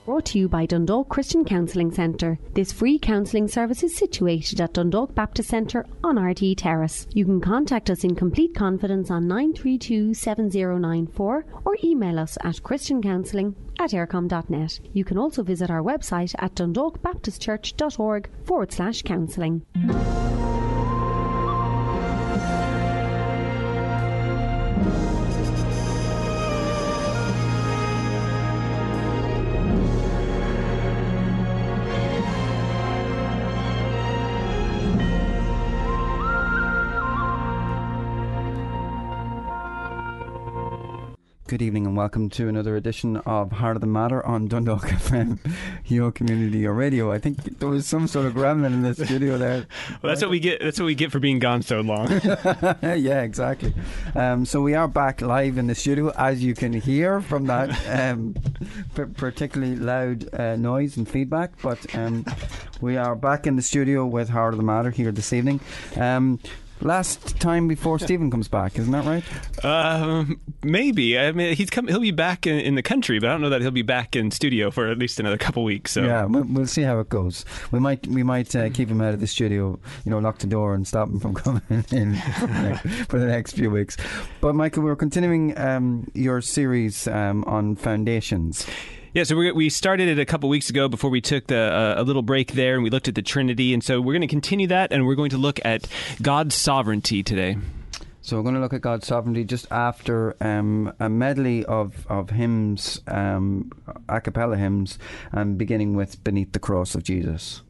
Brought to you by Dundalk Christian Counselling Centre. This free counselling service is situated at Dundalk Baptist Centre on RT Terrace. You can contact us in complete confidence on 932 7094 or email us at christiancounselling@aircom.net. You can also visit our website at dundalkbaptistchurch.org/counselling. Good evening and welcome to another edition of Heart of the Matter on Dundalk FM, your community, your radio. I think there was some sort of gremlin in the studio there. Well, that's what we get. That's what we get for being gone so long. Yeah, exactly. So we are back live in the studio, as you can hear from that particularly loud noise and feedback. But we are back in the studio with Heart of the Matter here this evening. Last time before Stephen comes back, isn't that right? Maybe. I mean, he'll be back in the country, but I don't know that he'll be back in studio for at least another couple weeks. So yeah, we'll see how it goes. We might keep him out of the studio, lock the door and stop him from coming in for the next few weeks. But Michael, we're continuing your series on foundations. Yeah, so we started it a couple weeks ago before we took a little break there, and we looked at the Trinity, and so we're going to continue that, and we're going to look at God's sovereignty today. So we're going to look at God's sovereignty just after a medley of hymns, a cappella hymns, beginning with Beneath the Cross of Jesus.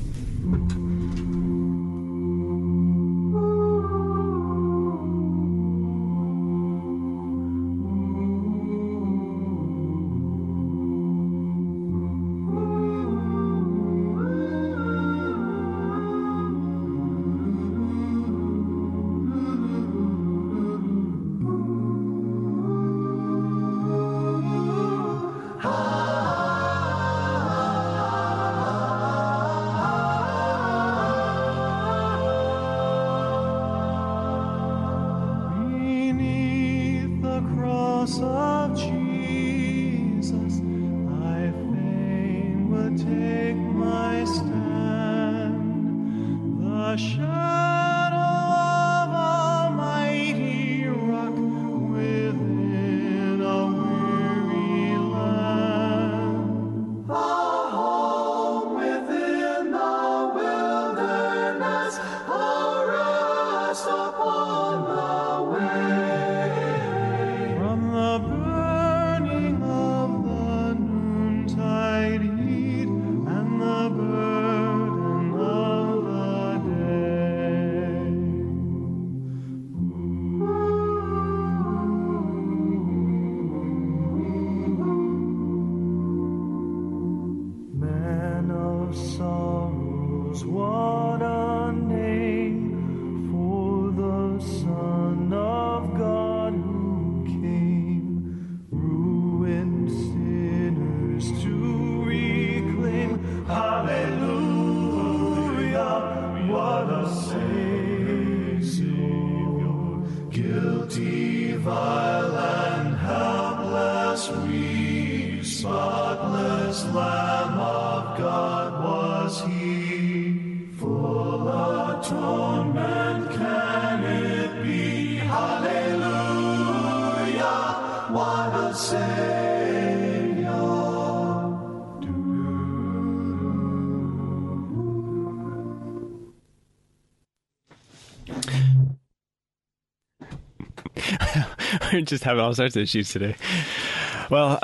We're just having all sorts of issues today. Well,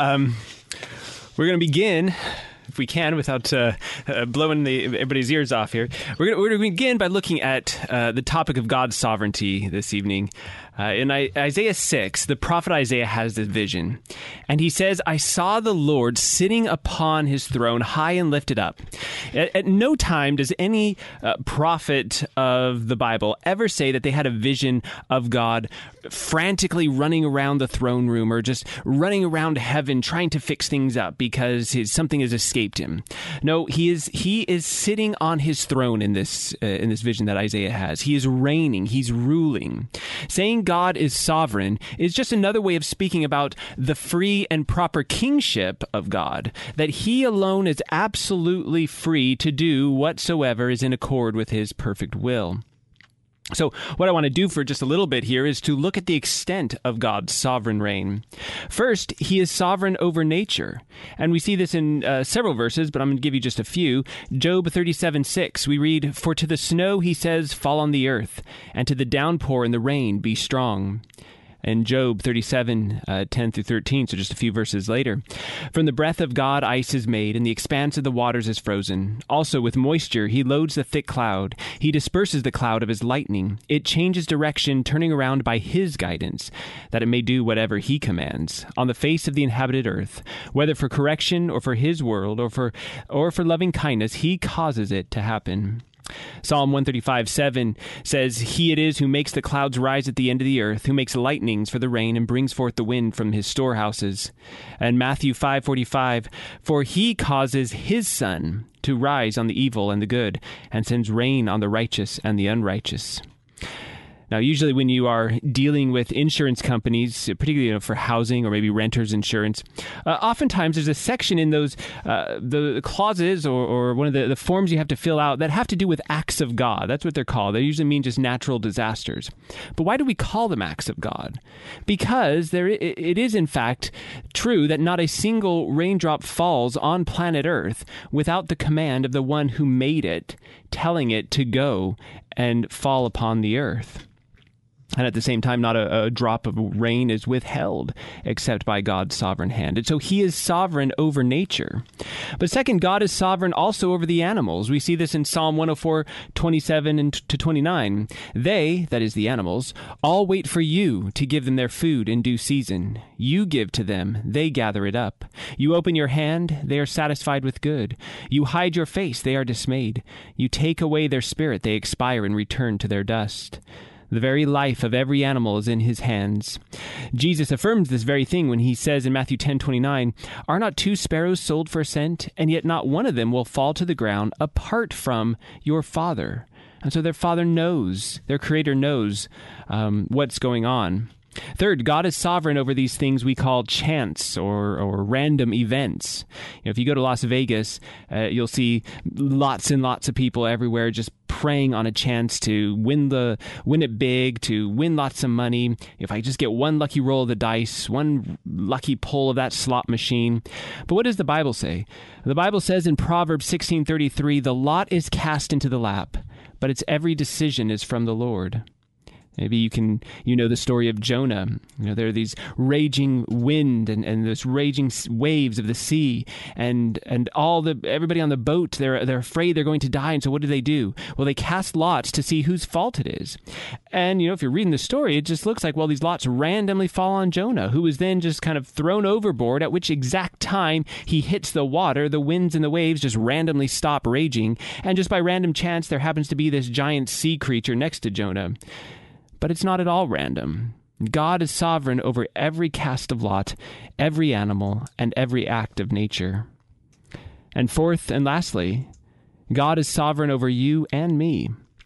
we're going to begin, if we can, without blowing everybody's ears off here. We're going to begin by looking at the topic of God's sovereignty this evening. In Isaiah 6, the prophet Isaiah has this vision, and he says, "I saw the Lord sitting upon his throne, high and lifted up." At no time does any prophet of the Bible ever say that they had a vision of God frantically running around the throne room or just running around heaven trying to fix things up because something is escaped him. No, he is sitting on his throne in this vision that Isaiah has. He is reigning. He's ruling. Saying God is sovereign is just another way of speaking about the free and proper kingship of God, that he alone is absolutely free to do whatsoever is in accord with his perfect will. So what I want to do for just a little bit here is to look at the extent of God's sovereign reign. First, he is sovereign over nature. And we see this in several verses, but I'm going to give you just a few. Job 37:6, we read, "For to the snow, he says, fall on the earth, and to the downpour and the rain be strong." And Job 37:10 through 13, so just a few verses later. "From the breath of God ice is made, and the expanse of the waters is frozen. Also with moisture he loads the thick cloud. He disperses the cloud of his lightning. It changes direction, turning around by his guidance, that it may do whatever he commands. On the face of the inhabited earth, whether for correction or for his world or for loving kindness, he causes it to happen." Psalm 135:7 says, "He it is who makes the clouds rise at the end of the earth, who makes lightnings for the rain and brings forth the wind from his storehouses." And Matthew 5:45, "For he causes his sun to rise on the evil and the good, and sends rain on the righteous and the unrighteous." Now, usually when you are dealing with insurance companies, particularly for housing or maybe renters insurance, oftentimes there's a section in those the clauses or one of the forms you have to fill out that have to do with acts of God. That's what they're called. They usually mean just natural disasters. But why do we call them acts of God? Because it is, in fact, true that not a single raindrop falls on planet Earth without the command of the one who made it, telling it to go and fall upon the earth. And at the same time, not a drop of rain is withheld except by God's sovereign hand. And so he is sovereign over nature. But second, God is sovereign also over the animals. We see this in Psalm 104:27 to 29. "They," that is the animals, "all wait for you to give them their food in due season. You give to them, they gather it up. You open your hand, they are satisfied with good. You hide your face, they are dismayed. You take away their spirit, they expire and return to their dust." The very life of every animal is in his hands. Jesus affirms this very thing when he says in Matthew 10:29, "Are not 2 sparrows sold for a cent? And yet not one of them will fall to the ground apart from your Father." And so their Father knows, their Creator knows what's going on. Third, God is sovereign over these things we call chance or random events. If you go to Las Vegas, you'll see lots and lots of people everywhere just preying on a chance to win it big, to win lots of money. If I just get one lucky roll of the dice, one lucky pull of that slot machine. But what does the Bible say? The Bible says in Proverbs 16:33, "The lot is cast into the lap, but its every decision is from the Lord." Maybe you know the story of Jonah. There are these raging wind and this raging waves of the sea, and everybody on the boat, they're afraid they're going to die. And so what do? Well, they cast lots to see whose fault it is. And if you're reading the story, it just looks like, well, these lots randomly fall on Jonah, who is then just kind of thrown overboard, at which exact time he hits the water, the winds and the waves just randomly stop raging, and just by random chance there happens to be this giant sea creature next to Jonah. But it's not at all random. God is sovereign over every cast of lot, every animal, and every act of nature. And fourth and lastly, God is sovereign over you and me.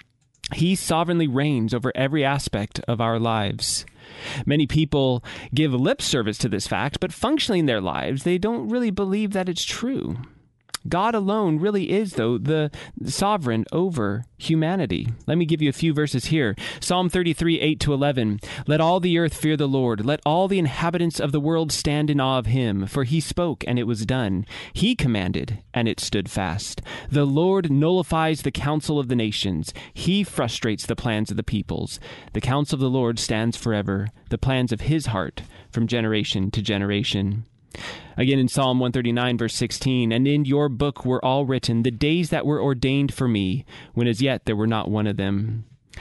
He sovereignly reigns over every aspect of our lives. Many people give lip service to this fact, but functionally in their lives, they don't really believe that it's true. God alone really is, though, the sovereign over humanity. Let me give you a few verses here. Psalm 33:8-11. "Let all the earth fear the Lord. Let all the inhabitants of the world stand in awe of him. For he spoke, and it was done. He commanded, and it stood fast. The Lord nullifies the counsel of the nations. He frustrates the plans of the peoples. The counsel of the Lord stands forever, the plans of his heart from generation to generation." Again in Psalm 139, verse 16, "And in your book were all written the days that were ordained for me, when as yet there were not one of them."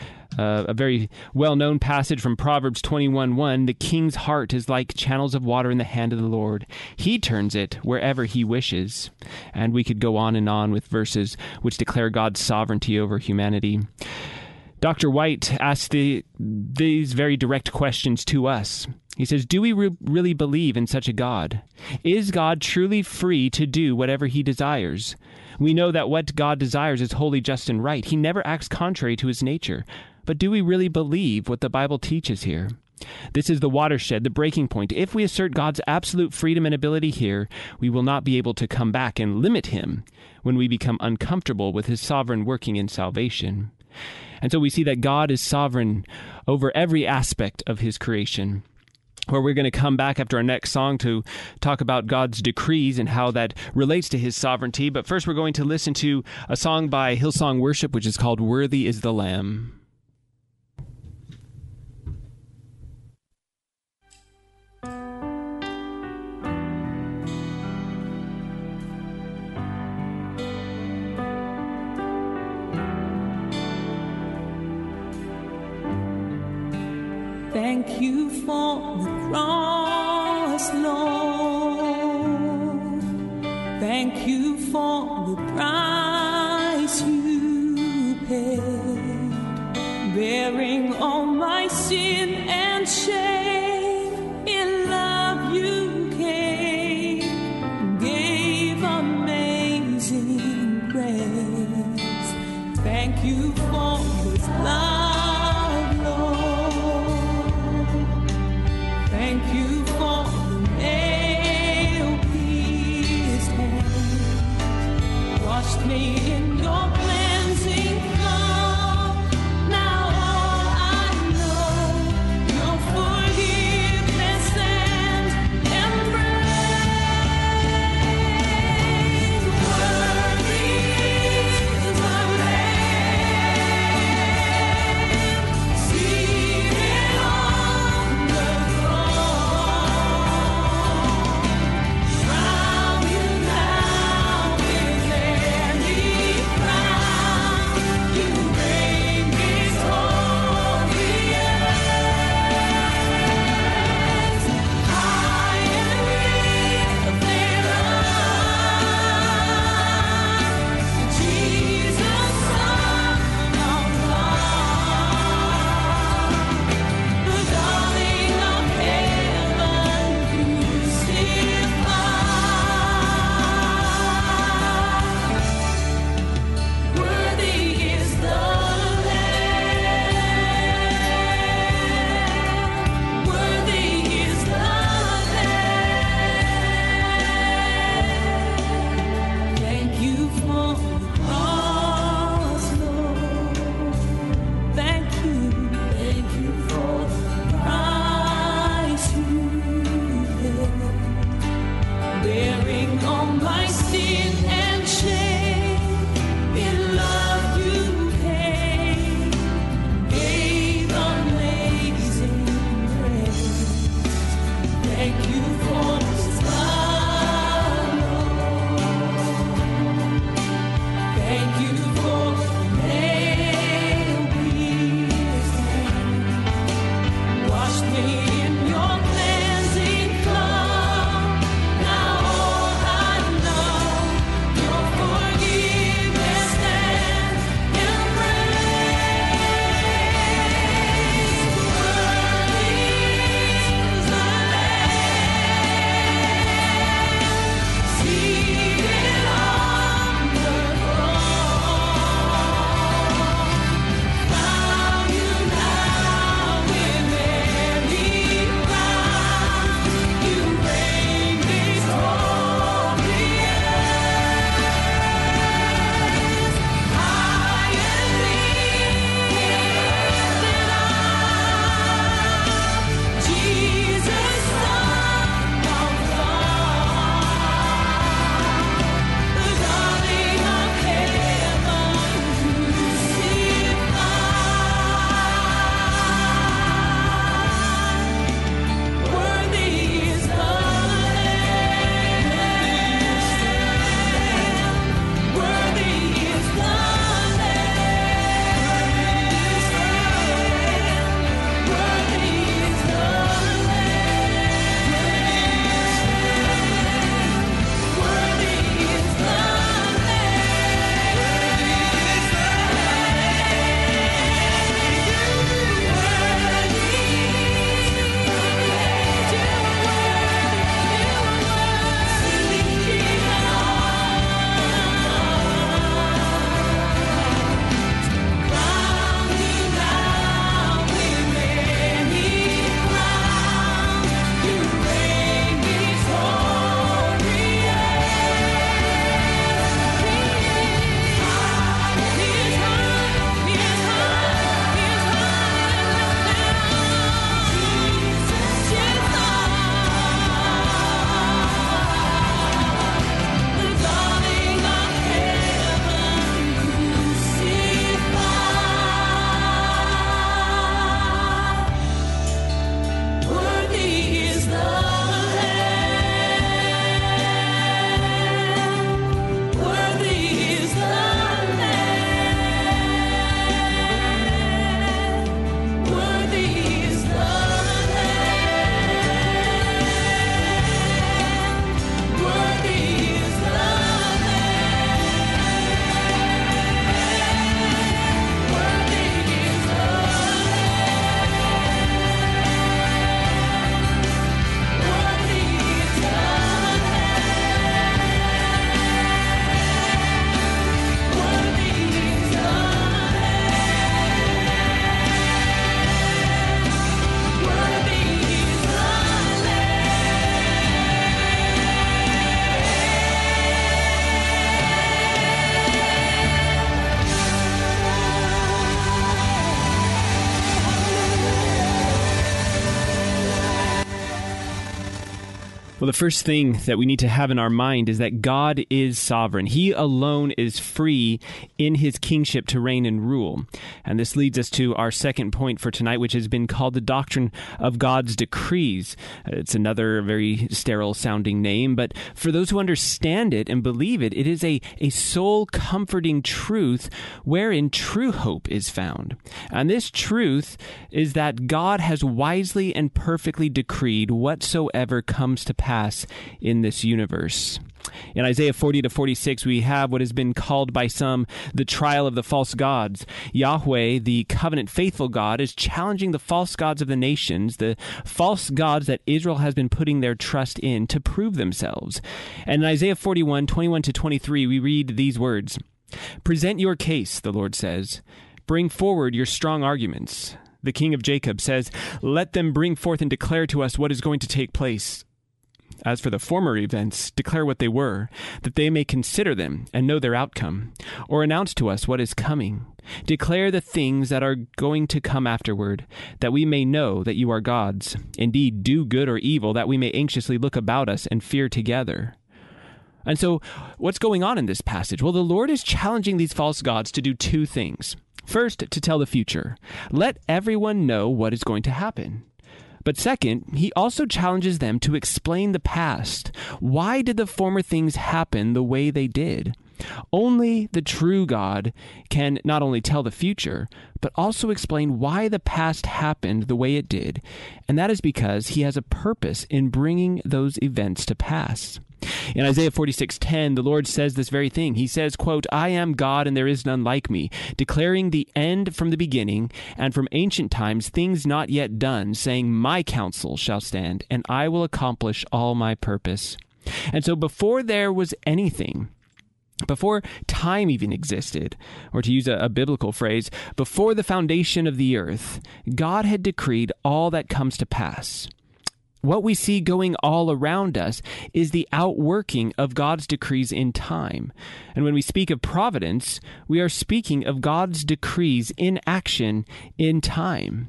A very well-known passage from Proverbs 21:1, "The king's heart is like channels of water in the hand of the Lord. He turns it wherever he wishes." And we could go on and on with verses which declare God's sovereignty over humanity. Dr. White asked these very direct questions to us. He says, do we really believe in such a God? Is God truly free to do whatever he desires? We know that what God desires is holy, just, and right. He never acts contrary to his nature. But do we really believe what the Bible teaches here? This is the watershed, the breaking point. If we assert God's absolute freedom and ability here, we will not be able to come back and limit him when we become uncomfortable with his sovereign working in salvation. And so we see that God is sovereign over every aspect of his creation, where we're going to come back after our next song to talk about God's decrees and how that relates to his sovereignty. But first, we're going to listen to a song by Hillsong Worship, which is called Worthy is the Lamb. Thank you for the cross, Lord. Thank you for the price you paid, bearing all my sin and shame. In love you came, gave amazing grace. Thank you for this love, Lord. Thank you for the nail-pierced hands, washed me in your cleansing flood. Now all I know, your forgiveness and embrace. Worthy is the Lamb, seated on the throne. Shroud you now with many Well, the first thing that we need to have in our mind is that God is sovereign. He alone is free in his kingship to reign and rule. And this leads us to our second point for tonight, which has been called the doctrine of God's decrees. It's another very sterile-sounding name, but for those who understand it and believe it, it is a soul-comforting truth wherein true hope is found. And this truth is that God has wisely and perfectly decreed whatsoever comes to pass in this universe. In Isaiah 40 to 46, we have what has been called by some the trial of the false gods. Yahweh, the covenant faithful God, is challenging the false gods of the nations, the false gods that Israel has been putting their trust in to prove themselves. And in Isaiah 41, 21 to 23, we read these words, "Present your case," the Lord says. "Bring forward your strong arguments." The King of Jacob says, "Let them bring forth and declare to us what is going to take place. As for the former events, declare what they were, that they may consider them and know their outcome, or announce to us what is coming. Declare the things that are going to come afterward, that we may know that you are gods. Indeed, do good or evil, that we may anxiously look about us and fear together." And so, what's going on in this passage? Well, the Lord is challenging these false gods to do two things. First, to tell the future. Let everyone know what is going to happen. But second, he also challenges them to explain the past. Why did the former things happen the way they did? Only the true God can not only tell the future, but also explain why the past happened the way it did. And that is because he has a purpose in bringing those events to pass. In Isaiah 46:10, the Lord says this very thing. He says, quote, "I am God and there is none like me, declaring the end from the beginning and from ancient times things not yet done, saying, my counsel shall stand and I will accomplish all my purpose." And so before there was anything, before time even existed, or to use a biblical phrase, before the foundation of the earth, God had decreed all that comes to pass. What we see going all around us is the outworking of God's decrees in time. And when we speak of providence, we are speaking of God's decrees in action in time.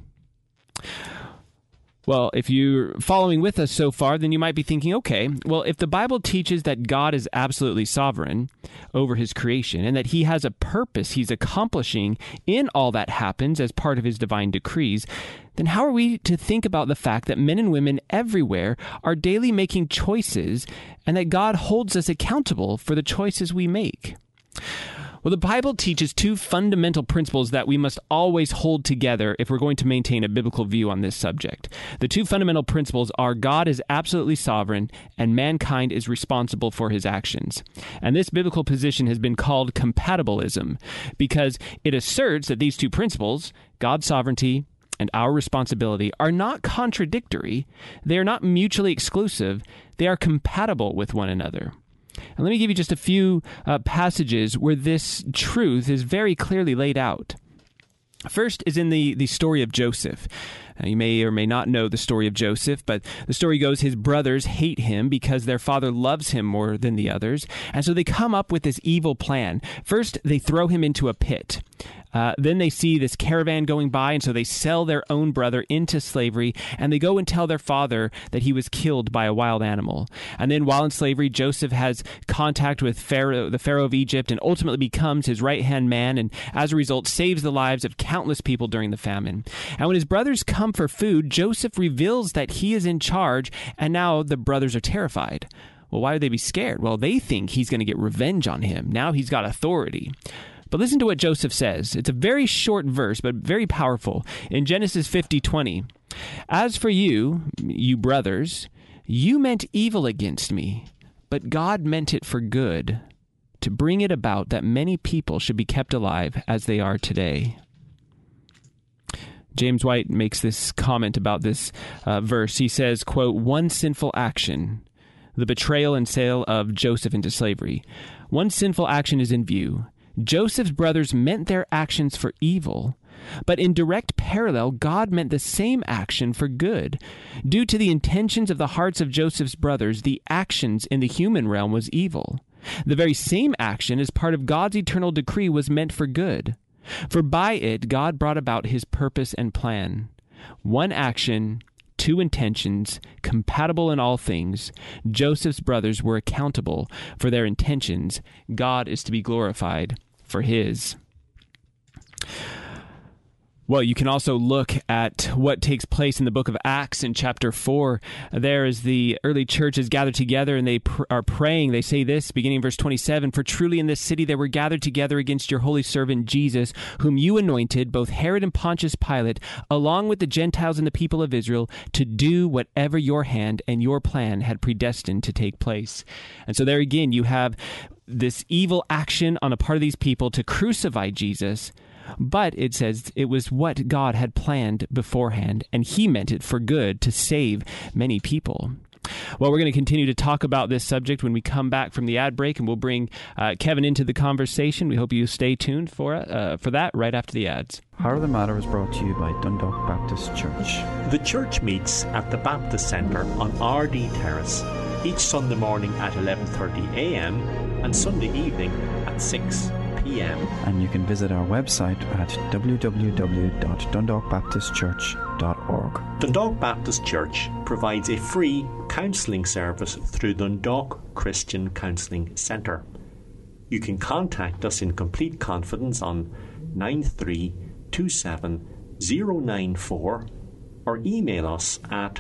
Well, if you're following with us so far, then you might be thinking, okay, well, if the Bible teaches that God is absolutely sovereign over his creation and that he has a purpose he's accomplishing in all that happens as part of his divine decrees, then how are we to think about the fact that men and women everywhere are daily making choices and that God holds us accountable for the choices we make? Well, the Bible teaches two fundamental principles that we must always hold together if we're going to maintain a biblical view on this subject. The two fundamental principles are God is absolutely sovereign and mankind is responsible for his actions. And this biblical position has been called compatibilism because it asserts that these two principles, God's sovereignty and our responsibility, are not contradictory. They are not mutually exclusive. They are compatible with one another. And let me give you just a few passages where this truth is very clearly laid out. First is in the story of Joseph. You may or may not know the story of Joseph, but the story goes his brothers hate him because their father loves him more than the others. And so they come up with this evil plan. First, they throw him into a pit. Then they see this caravan going by, and so they sell their own brother into slavery, and they go and tell their father that he was killed by a wild animal. And then while in slavery, Joseph has contact with the Pharaoh of Egypt and ultimately becomes his right-hand man, and as a result saves the lives of countless people during the famine. And when his brothers come for food, Joseph reveals that he is in charge, and now the brothers are terrified. Well, why would they be scared? Well, they think he's going to get revenge on him. Now he's got authority. But listen to what Joseph says. It's a very short verse, but very powerful. In Genesis 50:20, "As for you, you brothers, you meant evil against me, but God meant it for good, to bring it about that many people should be kept alive as they are today." James White makes this comment about this verse. He says, quote, "One sinful action, the betrayal and sale of Joseph into slavery. One sinful action is in view. Joseph's brothers meant their actions for evil, but in direct parallel, God meant the same action for good. Due to the intentions of the hearts of Joseph's brothers, the actions in the human realm was evil. The very same action, as part of God's eternal decree, was meant for good. For by it, God brought about his purpose and plan. One action, two intentions, compatible in all things. Joseph's brothers were accountable for their intentions. God is to be glorified for his. Well, you can also look at what takes place in the book of Acts in chapter 4. There is the early church is gathered together and they are praying. They say this, beginning in verse 27, "For truly in this city they were gathered together against your holy servant Jesus, whom you anointed, both Herod and Pontius Pilate, along with the Gentiles and the people of Israel, to do whatever your hand and your plan had predestined to take place." And so there again, you have this evil action on a part of these people to crucify Jesus. But it says it was what God had planned beforehand, and he meant it for good to save many people. Well, we're going to continue to talk about this subject when we come back from the ad break, and we'll bring Kevin into the conversation. We hope you stay tuned for that right after the ads. Heart of the Matter is brought to you by Dundalk Baptist Church. The church meets at the Baptist Centre on RD Terrace each Sunday morning at 11:30 a.m. and Sunday evening at 6 p.m. And you can visit our website at www.dundalkbaptistchurch.org. Dundalk Baptist Church provides a free counselling service through Dundalk Christian Counselling Centre. You can contact us in complete confidence on 9327-094 or email us at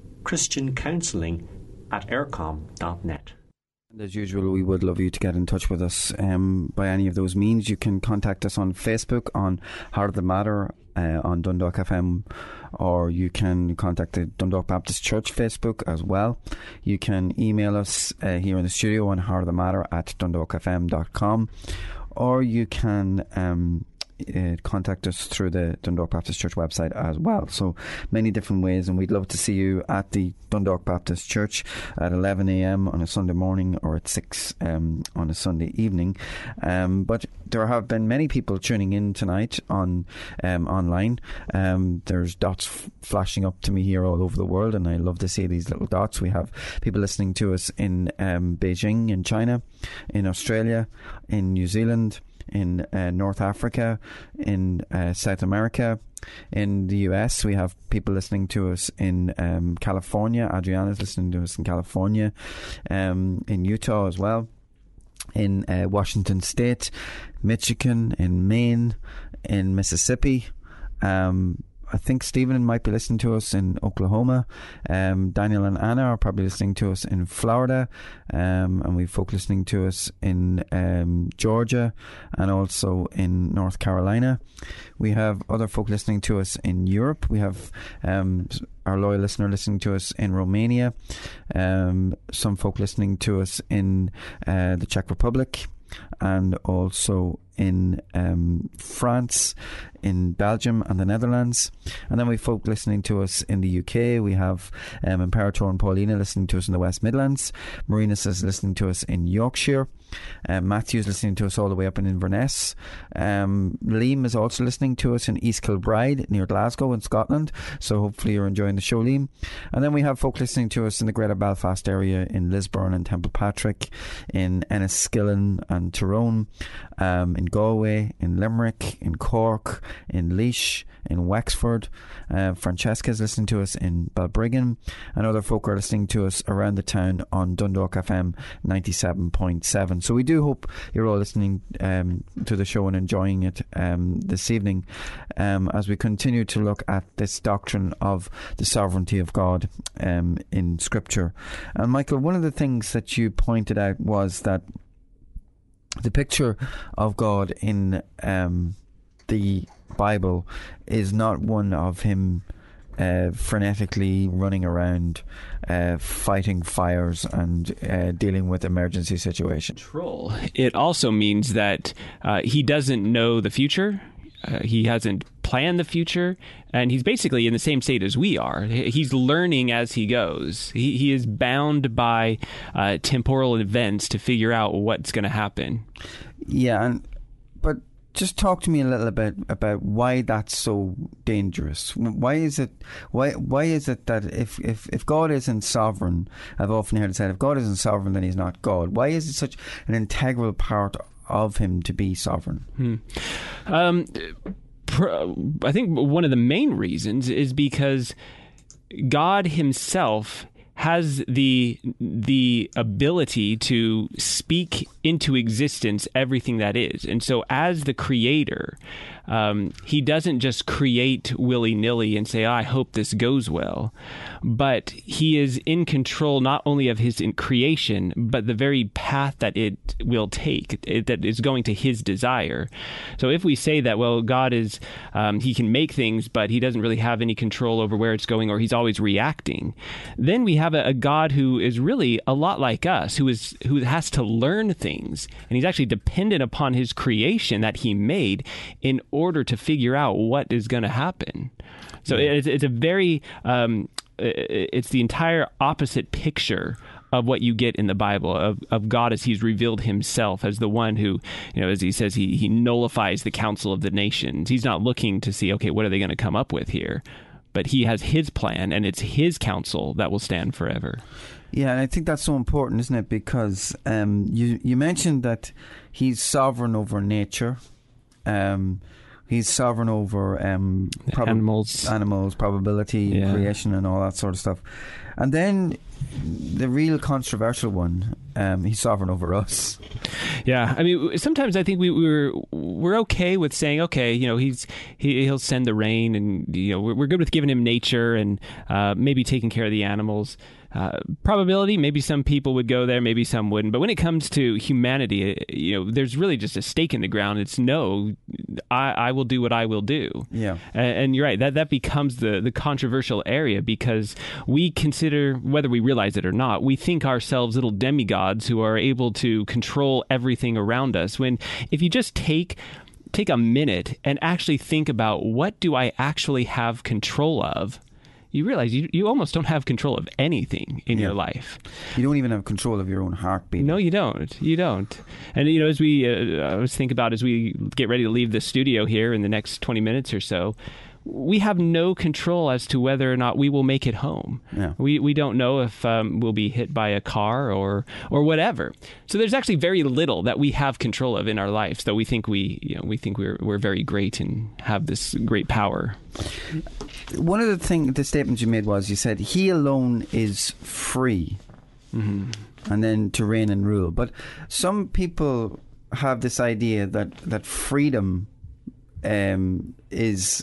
christiancounselling@aircom.net. And as usual, we would love you to get in touch with us by any of those means. You can contact us on Facebook on Heart of the Matter on Dundalk FM, or you can contact the Dundalk Baptist Church Facebook as well. You can email us here in the studio on heartofthematter@dundalkfm.com, or you can contact us through the Dundalk Baptist Church website as well. So many different ways, and we'd love to see you at the Dundalk Baptist Church at 11 a.m. on a Sunday morning or at 6 on a Sunday evening. But there have been many people tuning in tonight on online. There's dots flashing up to me here all over the world, and I love to see these little dots. We have people listening to us in Beijing, in China, in Australia, in New Zealand, in North Africa, in South America, in the US. We have people listening to us in California. Adriana's listening to us in California, in Utah as well, in Washington State, Michigan, in Maine, in Mississippi. I think Stephen might be listening to us in Oklahoma. Daniel and Anna are probably listening to us in Florida. And we've folk listening to us in Georgia and also in North Carolina. We have other folk listening to us in Europe. We have our loyal listener listening to us in Romania. Some folk listening to us in the Czech Republic, and also in France, in Belgium and the Netherlands. And then we have folk listening to us in the UK. We have Imperator and Paulina listening to us in the West Midlands. Marina is listening to us in Yorkshire. Matthew's listening to us all the way up in Inverness. Liam is also listening to us in East Kilbride near Glasgow in Scotland, so hopefully you're enjoying the show, Liam. And then we have folk listening to us in the Greater Belfast area, in Lisburn and Templepatrick, in Enniskillen and Tyrone, in Galway, in Limerick, in Cork, in Laois, in Wexford. Francesca's listening to us in Balbriggan, and other folk are listening to us around the town on Dundalk FM 97.7. So we do hope you're all listening to the show and enjoying it this evening as we continue to look at this doctrine of the sovereignty of God in Scripture. And Michael, one of the things that you pointed out was that the picture of God in the Bible is not one of him frenetically running around fighting fires and dealing with emergency situations. It also means that he doesn't know the future. He hasn't planned the future, and he's basically in the same state as we are. He's learning as he goes. He is bound by temporal events to figure out what's going to happen. Yeah, but just talk to me a little bit about why that's so dangerous. Why is it that if God isn't sovereign, I've often heard it said, if God isn't sovereign, then he's not God. Why is it such an integral part of him to be sovereign? I think one of the main reasons is because God himself has the ability to speak into existence everything that is. And so as the creator, he doesn't just create willy-nilly and say, I hope this goes well, but he is in control not only of his creation, but the very path that it will take, that is going to his desire. So if we say that, well, God is, he can make things, but he doesn't really have any control over where it's going, or he's always reacting, then we have a God who is really a lot like us, who has to learn things, and he's actually dependent upon his creation that he made in order to figure out what is going to happen. So it's a very it's the entire opposite picture of what you get in the Bible of God as he's revealed himself as the one who, as he says, he nullifies the counsel of the nations. He's not looking to see, okay, what are they going to come up with here? But he has his plan, and it's his counsel that will stand forever. Yeah, and I think that's so important, isn't it? Because you mentioned that he's sovereign over nature. He's sovereign over animals, probability, creation, and all that sort of stuff. And then the real controversial one, he's sovereign over us. Yeah, I mean, sometimes I think we're okay with saying, okay, he'll send the rain, and we're good with giving him nature and maybe taking care of the animals. Probability, maybe some people would go there, maybe some wouldn't. But when it comes to humanity, there's really just a stake in the ground. It's no, I will do what I will do. Yeah, and you're right. That becomes the controversial area, because we consider, whether we realize it or not, we think ourselves little demigods who are able to control everything around us. When if you just take a minute and actually think about, what do I actually have control of? You realize you almost don't have control of anything in your life. You don't even have control of your own heartbeat. No, you don't. You don't. And, as we, I was thinking about as we get ready to leave the studio here in the next 20 minutes or so, we have no control as to whether or not we will make it home. Yeah. We don't know if we'll be hit by a car or whatever. So there's actually very little that we have control of in our lives, though we think we're very great and have this great power. One of the statements you made was, you said he alone is free, and then to reign and rule. But some people have this idea that freedom is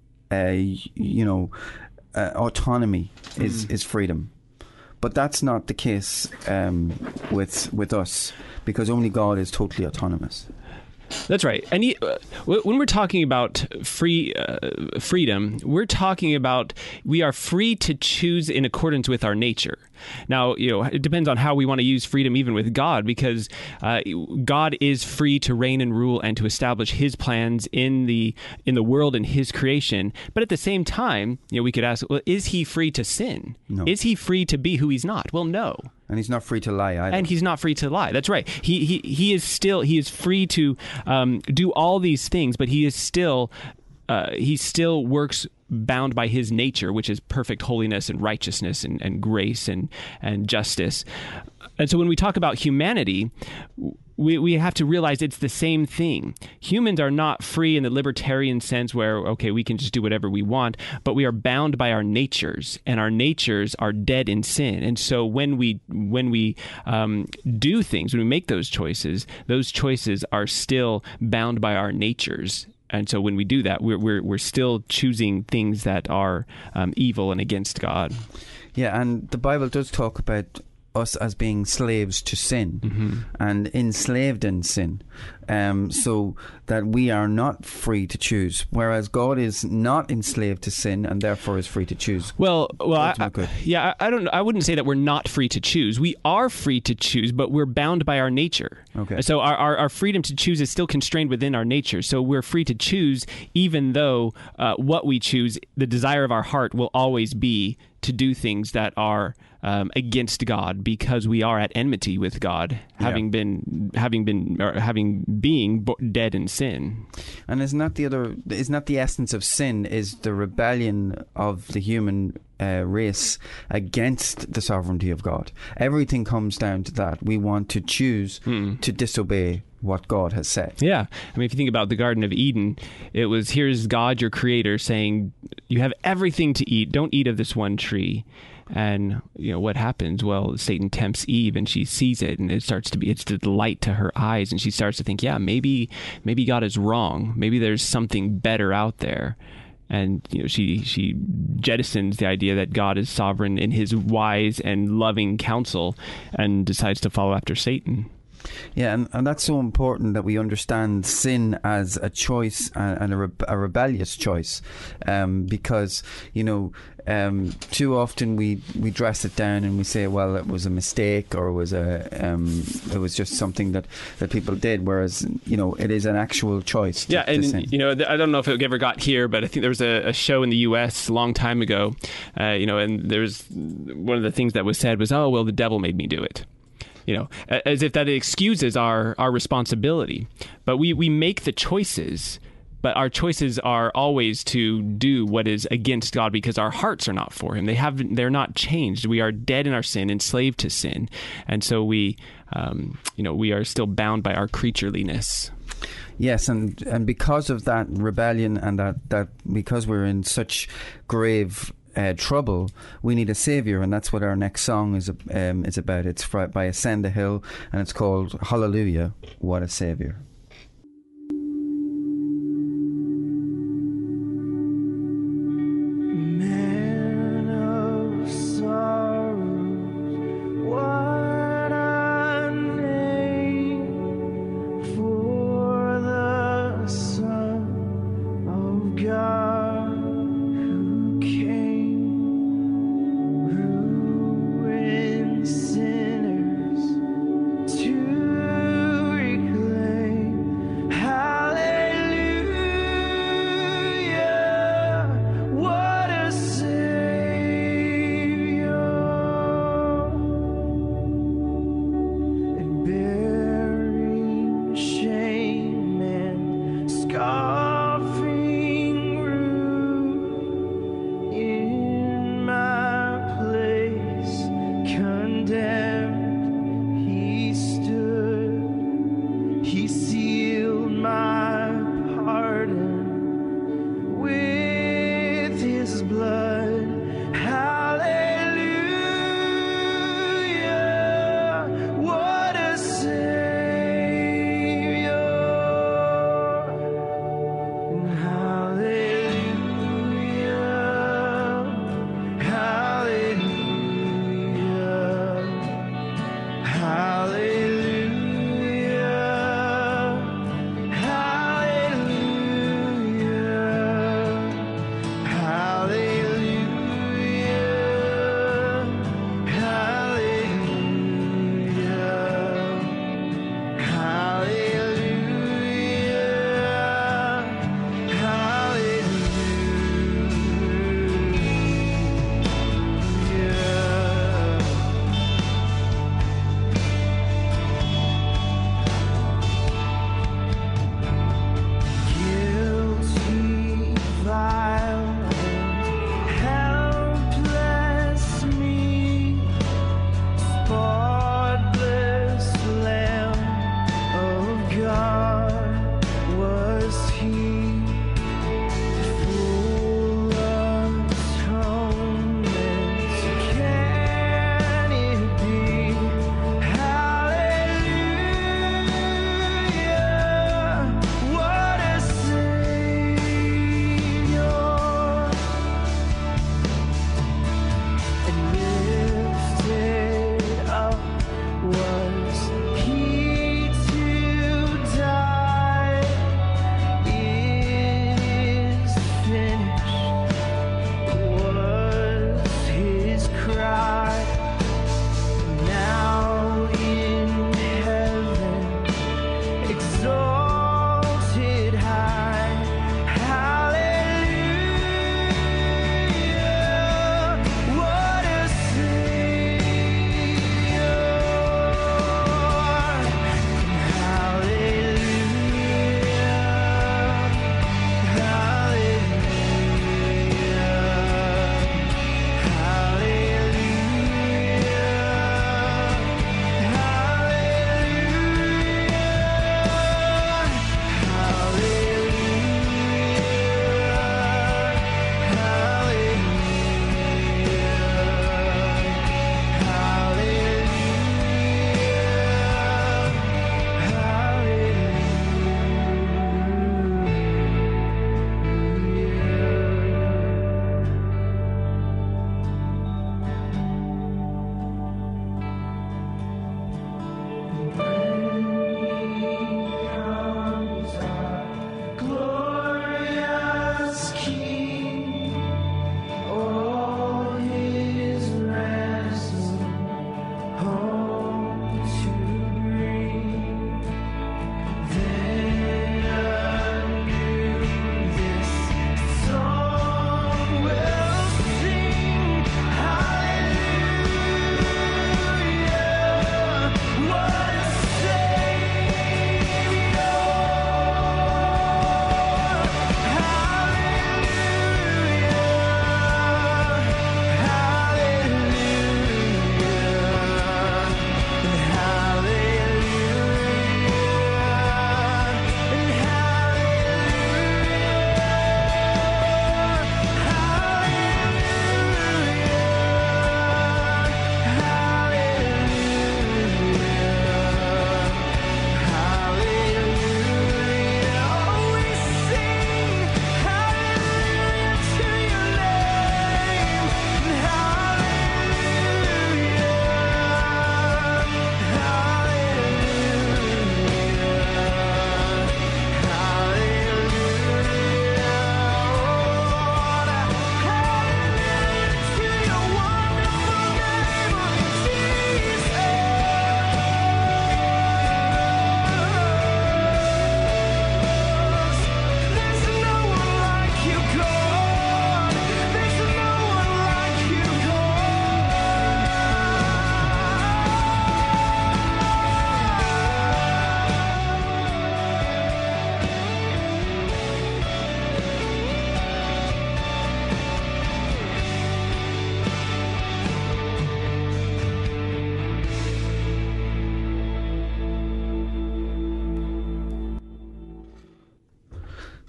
autonomy is freedom, but that's not the case with us, because only God is totally autonomous. That's right. And when we're talking about freedom, we're talking about we are free to choose in accordance with our nature. Now, it depends on how we want to use freedom, even with God, because God is free to reign and rule and to establish his plans in the world and his creation. But at the same time, we could ask, well, is he free to sin? No. Is he free to be who he's not? Well, no. And he's not free to lie either. And he's not free to lie. That's right. He is free to do all these things, but he still works bound by his nature, which is perfect holiness and righteousness and grace and justice. And so when we talk about humanity, we have to realize it's the same thing. Humans are not free in the libertarian sense where, okay, we can just do whatever we want, but we are bound by our natures, and our natures are dead in sin. And so when we do things, when we make those choices are still bound by our natures. And so when we do that, we're still choosing things that are evil and against God. Yeah, and the Bible does talk about us as being slaves to sin and enslaved in sin, so that we are not free to choose, whereas God is not enslaved to sin and therefore is free to choose. Well, I wouldn't say that we're not free to choose. We are free to choose, but we're bound by our nature. Okay. So our freedom to choose is still constrained within our nature. So we're free to choose, even though what we choose, the desire of our heart will always be to do things that are against God, because we are at enmity with God, having been being dead in sin. And isn't that the essence of sin? Is the rebellion of the human race against the sovereignty of God? Everything comes down to that. We want to choose to disobey what God has said. Yeah. I mean, if you think about the Garden of Eden, it was, here's God, your creator, saying, you have everything to eat. Don't eat of this one tree. And, what happens? Well, Satan tempts Eve and she sees it, and it's the light to her eyes. And she starts to think, yeah, maybe God is wrong. Maybe there's something better out there. And, she jettisons the idea that God is sovereign in his wise and loving counsel and decides to follow after Satan. Yeah, and that's so important that we understand sin as a choice and a rebellious choice, because too often we dress it down and we say, well, it was a mistake, or it was just something that people did, whereas it is an actual choice. To sin. I don't know if it ever got here, but I think there was a show in the U.S. a long time ago, and there's one of the things that was said was, oh, well, the devil made me do it. As if that excuses our responsibility. But we make the choices, but our choices are always to do what is against God because our hearts are not for him. They're not changed. We are dead in our sin, enslaved to sin. And so we are still bound by our creatureliness. Yes, and because of that rebellion and that because we're in such grave trouble, we need a saviour, and that's what our next song is about. It's by Ascend a Hill, and it's called Hallelujah, What a Saviour.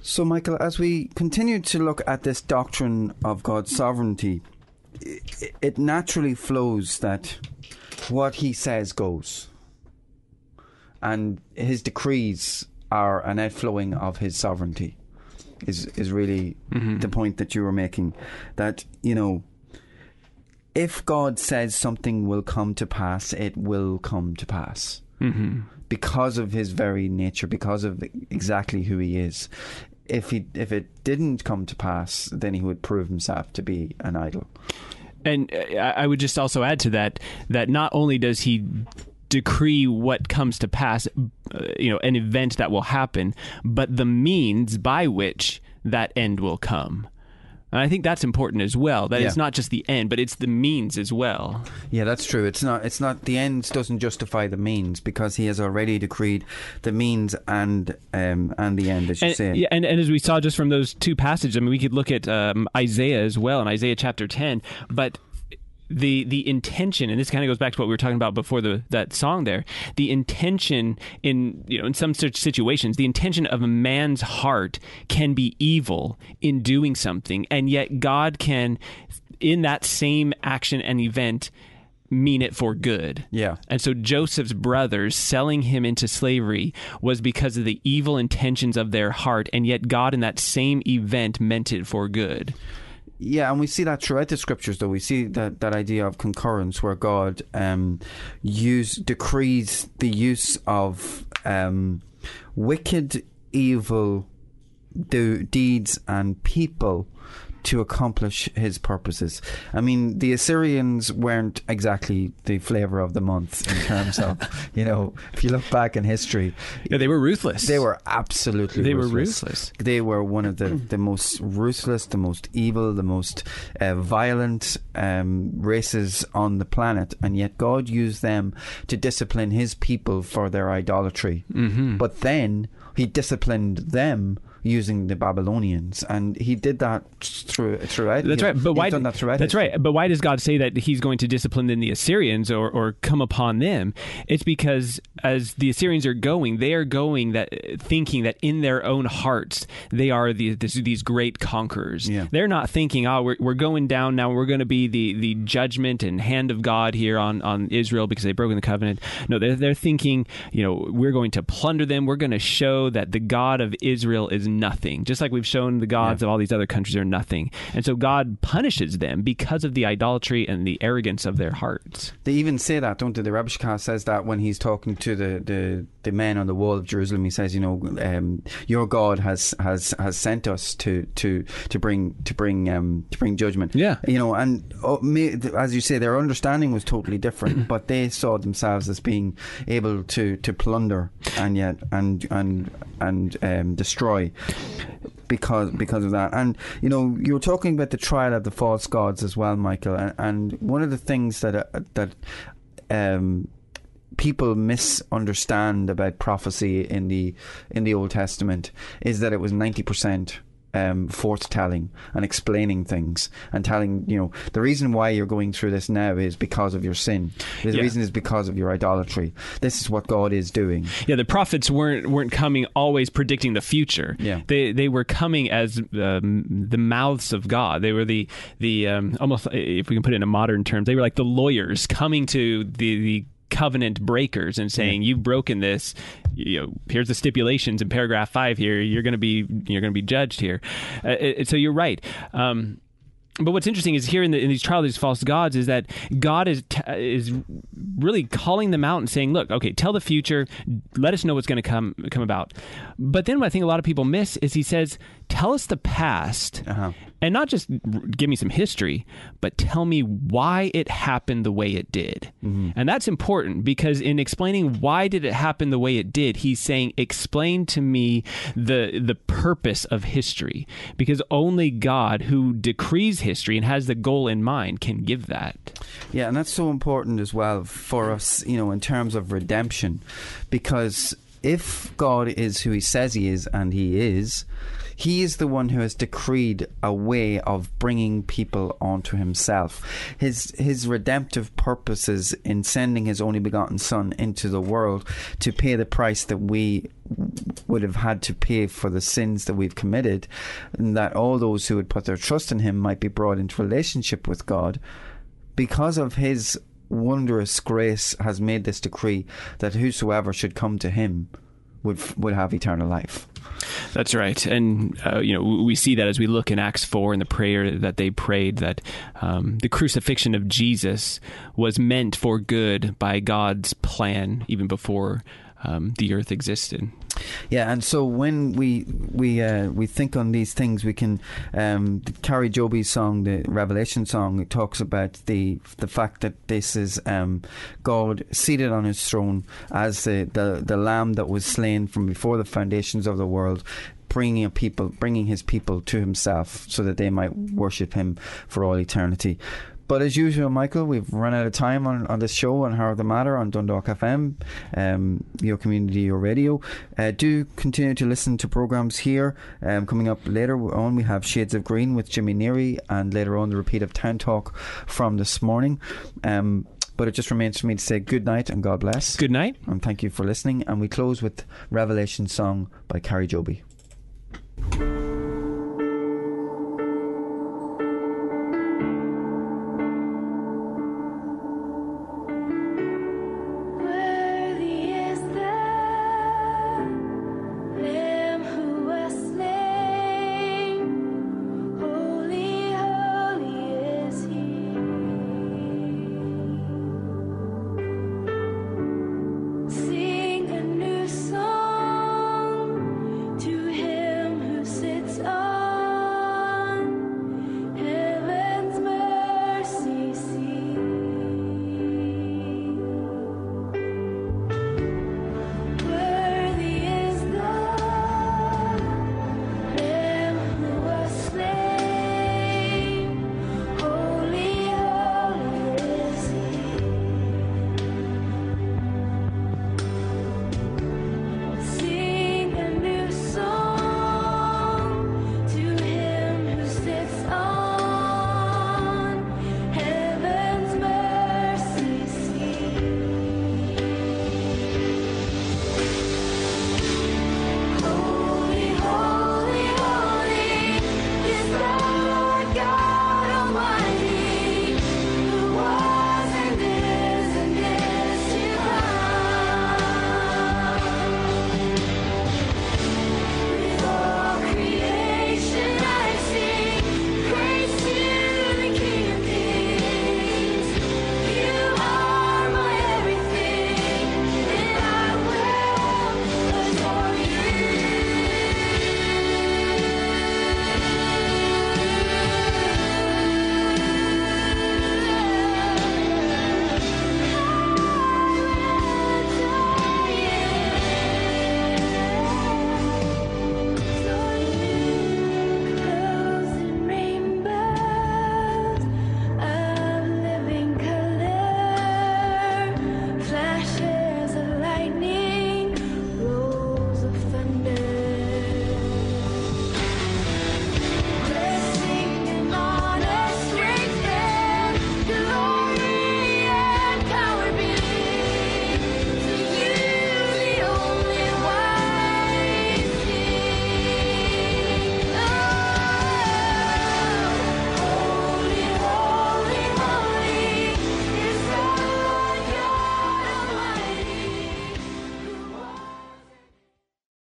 So, Michael, as we continue to look at this doctrine of God's sovereignty, it naturally flows that what he says goes. And his decrees are an outflowing of his sovereignty, is really the point that you were making. That, you know, if God says something will come to pass, it will come to pass. Because of his very nature, because of exactly who he is. If it didn't come to pass, then he would prove himself to be an idol. And I would just also add to that not only does he decree what comes to pass, an event that will happen, but the means by which that end will come. And I think that's important as well. That it's not just the end, but it's the means as well. Yeah, that's true. It's not the ends doesn't justify the means, because he has already decreed the means and the end, as you say. Yeah, and as we saw just from those two passages, I mean, we could look at Isaiah as well, in Isaiah chapter 10, but the intention, and this kind of goes back to what we were talking about before that song there, the intention in some such situations, the intention of a man's heart can be evil in doing something, and yet God can, in that same action and event, mean it for good. Yeah. And so Joseph's brothers selling him into slavery was because of the evil intentions of their heart, and yet God in that same event meant it for good. Yeah, and we see that throughout the scriptures, though. We see that idea of concurrence, where God decrees the use of wicked, evil deeds and people to accomplish his purposes. I mean, the Assyrians weren't exactly the flavour of the month in terms of, if you look back in history. Yeah, they were ruthless. They were absolutely ruthless. They were one of the most ruthless, the most evil, the most violent races on the planet, and yet God used them to discipline his people for their idolatry. But then he disciplined them using the Babylonians, and he did that throughout. That's right. But why? Done that throughout. That's right. But why does God say that he's going to discipline the Assyrians or come upon them? It's because as the Assyrians are going, they are going thinking that in their own hearts they are these great conquerors. Yeah. They're not thinking, we're going down now. We're going to be the judgment and hand of God here on Israel because they've broken the covenant. No, they're thinking, we're going to plunder them. We're going to show that the God of Israel is nothing, just like we've shown the gods of all these other countries are nothing. And so God punishes them because of the idolatry and the arrogance of their hearts. They even say that, don't they? The Rebbe Shkar says that when he's talking to the men on the wall of Jerusalem. He says, your God has sent us to bring judgment. Yeah. And as you say, their understanding was totally different, but they saw themselves as being able to plunder and destroy because of that. And you were talking about the trial of the false gods as well, Michael, and one of the things that people misunderstand about prophecy in the Old Testament is that it was 90% forth-telling and explaining things and telling, the reason why you're going through this now is because of your sin. The reason is because of your idolatry. This is what God is doing. Yeah, the prophets weren't coming always predicting the future. Yeah. They were coming as the mouths of God. They were the almost, if we can put it in modern terms, they were like the lawyers coming to the covenant breakers and saying, you've broken this, here's the stipulations in paragraph 5 here, you're going to be judged here. So you're right. But what's interesting is here in these trials of these false gods is that God is really calling them out and saying, look, okay, tell the future, let us know what's going to come about. But then what I think a lot of people miss is he says, tell us the past, and not just give me some history, but tell me why it happened the way it did. And that's important, because in explaining why did it happen the way it did, he's saying, explain to me the purpose of history, because only God, who decrees history and has the goal in mind, can give that. Yeah, and that's so important as well for us, in terms of redemption, because if God is who he says he is, and he is the one who has decreed a way of bringing people onto himself. His redemptive purposes in sending his only begotten Son into the world to pay the price that we would have had to pay for the sins that we've committed, and that all those who would put their trust in him might be brought into relationship with God. Because of his wondrous grace has made this decree that whosoever should come to him would have eternal life. That's right. And, we see that as we look in Acts 4 in the prayer that they prayed, that the crucifixion of Jesus was meant for good by God's plan even before the earth existed. Yeah, and so when we think on these things, we can Carrie Joby's song, the Revelation song, it talks about the fact that this is God seated on his throne as the Lamb that was slain from before the foundations of the world, bringing his people to himself so that they might worship him for all eternity. But as usual, Michael, we've run out of time on this show on Heart of the Matter on Dundalk FM, your community, your radio. Do continue to listen to programmes here. Coming up later on, we have Shades of Green with Jimmy Neary, and later on the repeat of Town Talk from this morning. But it just remains for me to say good night and God bless. Good night. And thank you for listening. And we close with Revelation song by Carrie Joby.